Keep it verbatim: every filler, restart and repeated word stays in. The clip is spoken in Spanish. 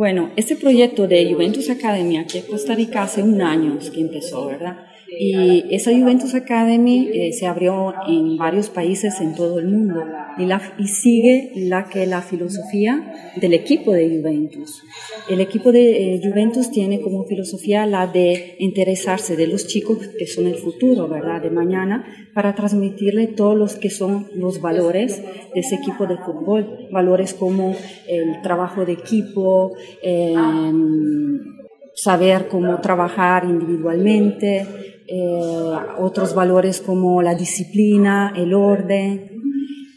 Bueno, este proyecto de Juventus Academy aquí en Costa Rica hace un año que empezó, ¿verdad? Y esa Juventus Academy eh, se abrió en varios países en todo el mundo y, la, y sigue la que la filosofía del equipo de Juventus. El equipo de eh, Juventus tiene como filosofía la de interesarse de los chicos que son el futuro, ¿verdad? De mañana, para transmitirle todos los que son los valores de ese equipo de fútbol, valores como el trabajo de equipo, eh, saber cómo trabajar individualmente, eh, otros valores como la disciplina, el orden,